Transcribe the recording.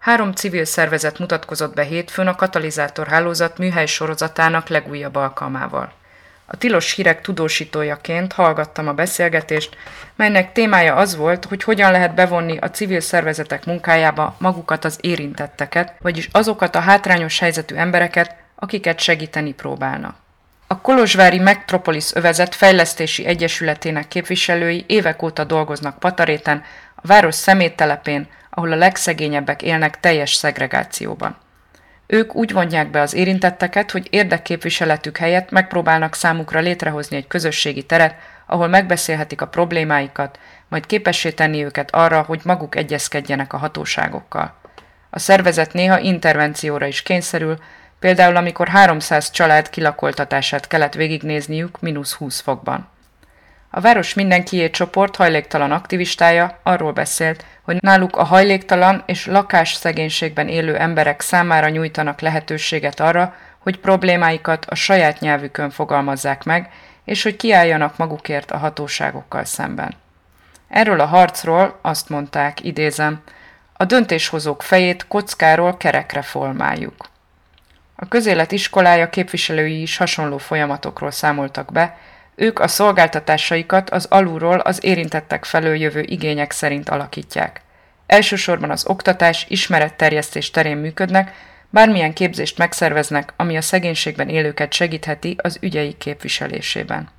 3 civil szervezet mutatkozott be hétfőn a Katalizátor Hálózat műhely sorozatának legújabb alkalmával. A tilos hírek tudósítójaként hallgattam a beszélgetést, melynek témája az volt, hogy hogyan lehet bevonni a civil szervezetek munkájába magukat az érintetteket, vagyis azokat a hátrányos helyzetű embereket, akiket segíteni próbálnak. A kolozsvári Metropolis övezet fejlesztési egyesületének képviselői évek óta dolgoznak Pataréten, a város szeméttelepén, ahol a legszegényebbek élnek teljes szegregációban. Ők úgy vonják be az érintetteket, hogy érdekképviseletük helyett megpróbálnak számukra létrehozni egy közösségi teret, ahol megbeszélhetik a problémáikat, majd képessé tenni őket arra, hogy maguk egyezkedjenek a hatóságokkal. A szervezet néha intervencióra is kényszerül, például amikor 300 család kilakoltatását kellett végignézniük -20 fokban. A Város Mindenkié csoport hajléktalan aktivistája arról beszélt, hogy náluk a hajléktalan és lakásszegénységben élő emberek számára nyújtanak lehetőséget arra, hogy problémáikat a saját nyelvükön fogalmazzák meg, és hogy kiálljanak magukért a hatóságokkal szemben. Erről a harcról azt mondták, idézem, a döntéshozók fejét kockáról kerekre formáljuk. A Közélet iskolája képviselői is hasonló folyamatokról számoltak be, ők a szolgáltatásaikat az alulról az érintettek felől jövő igények szerint alakítják. Elsősorban az oktatás, ismeretterjesztés terén működnek, bármilyen képzést megszerveznek, ami a szegénységben élőket segítheti az ügyeik képviselésében.